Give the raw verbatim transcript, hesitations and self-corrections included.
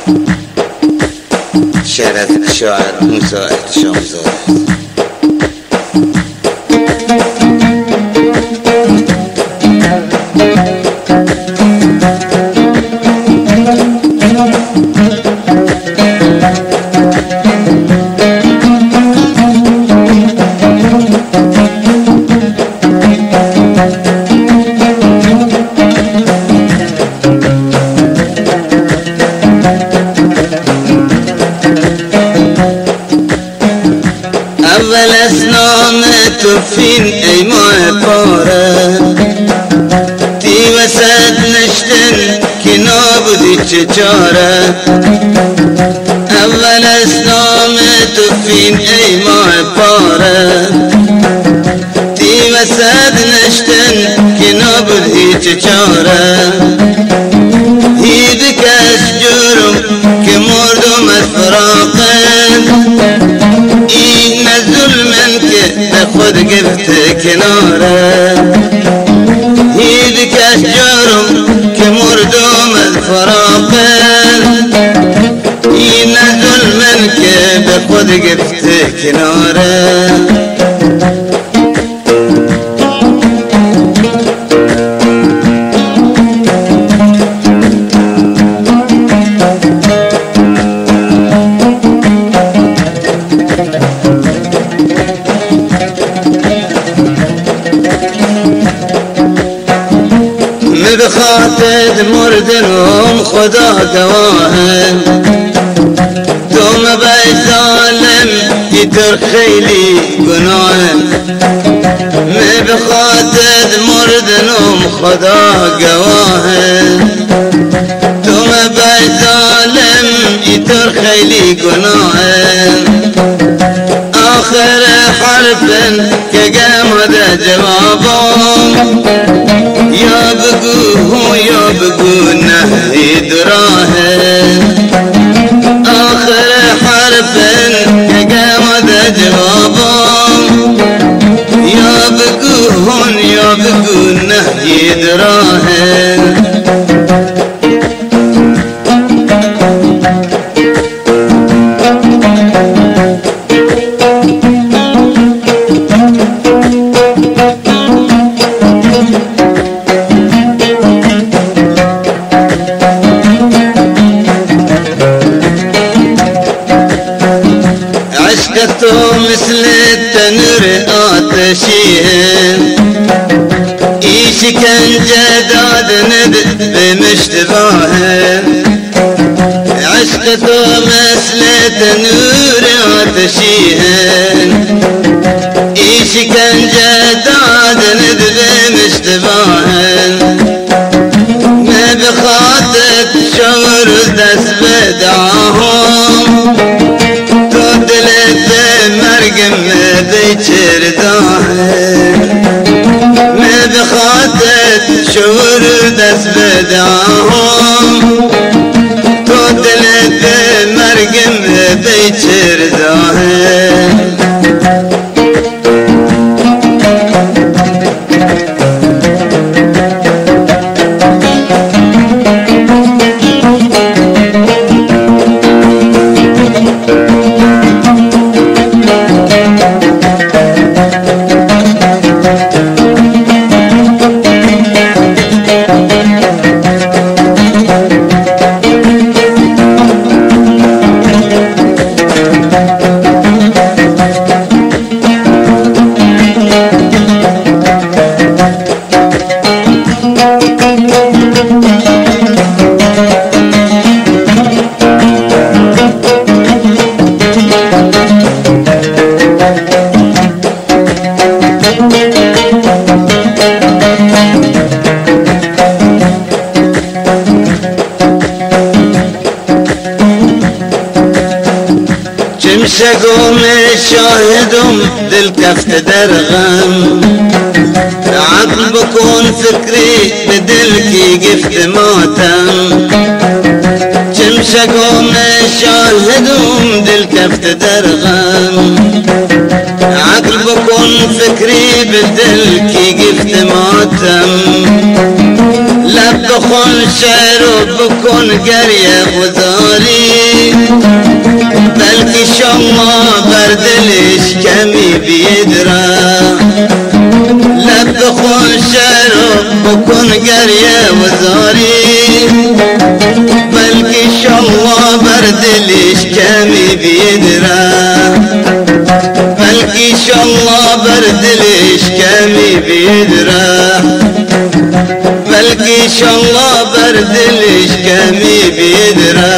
شعر از شاعر موسی احتشامزاده. اول از نام تو فین ای ماه پاره، تی وسط نشتن که نابودی چه چاره. اول از نام تو فین ای ماه پاره، تی وسط نشتن که نابودی چه چاره. هید کش جرم که مردم از فراقن، این ظلمن که به خود گفته کناره. هید کش جرم که مردم از فراقن، این ظلمن که به خود گفته کناره. به خاطر مردنم خدا گواهه، تو مبای ظالم ای در خیلی گناهه. می به خاطر مردنم خدا گواهه، تو مبای ظالم ای در خیلی گناهه. آخر حرفن که گمده جوابم، یا بگو یا بگو نه دراهه. آخر حرفن که گمده جوابم، یا بگو یا بگو نه دراهه. تو مثل تنور آتشیه، ای شکنجه دادند به مشتباهه. عشق تو مثل تنور آتشیه، ای شکنجه دادند به مشتباهه. نه به خاطر شور دست بدعاهم، مرگم بیچر داهه. من بخاطر شعور دست بداهم، تو دلت مرگم بیچر داهه. شگم شاهدم دل کفت در غم، عقل بکن فکری به دل کی گفت ماتم. چم شگم شاهدم دل کفت در غم، عقل بکن فکری به دل کی گفت ماتم. لب بخون شعر و بکن گریه گذاری بلکه شما بر دلش کمی بیدرا لب بخون شعر و بکن گریه گذاری بلکه شما بر دلش کمی بیدرا بلکه شما بر دلش کمی بیدرا بلکه شما بر دلش کمی بیدرا